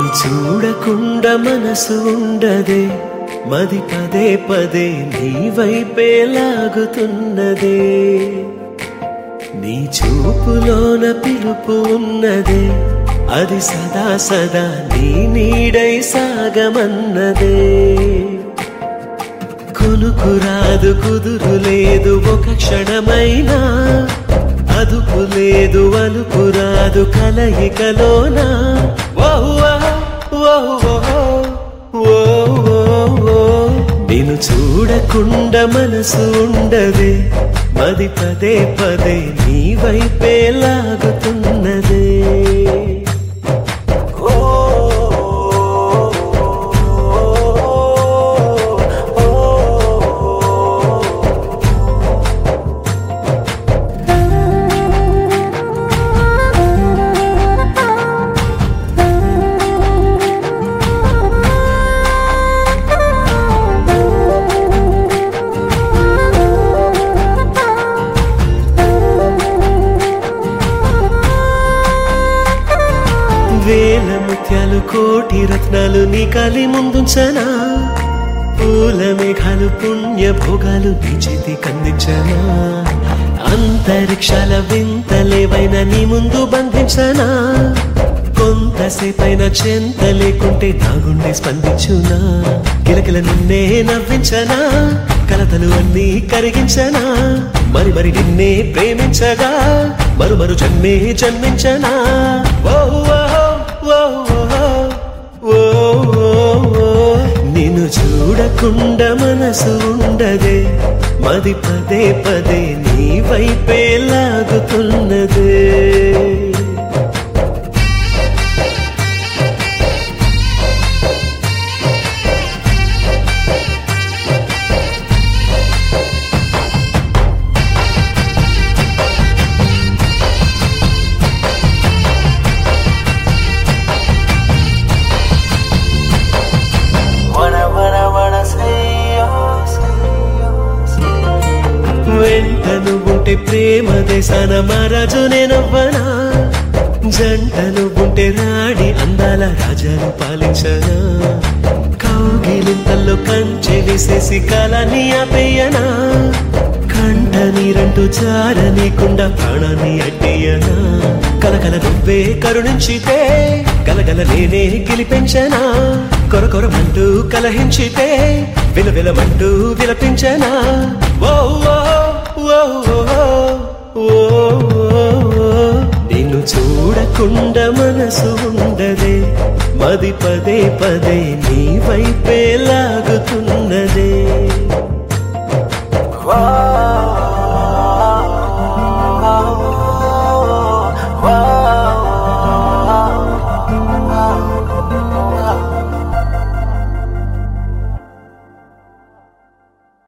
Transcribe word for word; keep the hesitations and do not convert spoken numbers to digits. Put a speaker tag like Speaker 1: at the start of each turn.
Speaker 1: చూడకుండా మనసు ఉండదే, మది పదే పదే నీ వైపే లాగుతున్నదే. నీ చూపులోన పిలుపు ఉన్నదే, అది సదా సదా నీ నీడై సాగమన్నదే. కొనుకు రాదు కుదురు లేదు ఒక క్షణమైనా, అదుపు లేదు అలుపు రాదు కలయికలోనా. నిన్ను చూడకుండా మనసు ఉండదే, మది పదే పదే నీ వైపే లాగుతున్నదే. వేల ముత్యాలు కోటి రత్నాలు నీ కలి ముందుంచనా, పూల మేఘాలు పుణ్య భోగాలు నీ చేతి కందించనా. అంతరిక్షాల వింతలేవైనా నీ ముందు బంధించనా, కొంతసేపైన చెంత లేకుంటే నా గుండె స్పందించునా. కిలకిల నిన్నే నవ్వించనా, కలతలు అన్నీ కరిగించనా. మరి మరి నిన్నే ప్రేమించగా మరు మరు జన్మే జన్మించనా. నిన్ను చూడకుండా మనసు ఉండదే, మది పదే పదే నీ వైపే లాగుతున్నదే. వెంటను ఉంటే ప్రేమ దేశాన మహారాజు నేనవ్వనా, జంటను ఉంటే రాణి అందాల రాజాను పాలించనా. కౌగిలింతల్లో కంచె వేసేసి కాలాన్ని ఆపేయనా, కంట నీరంటూ జారనీకుండా ప్రాణాన్ని అడ్డేయనా. కలకల నువ్వే కరుణించితే గలగల నేనే గెలిపించనా. కొర కొరమంటూ కలహించితే విలవిలమంటూ విలపించనా. నిన్ను చూడకుండా మనసు ఉండదే, మది పదే పదే నీ వైపే లాగుతున్నదే.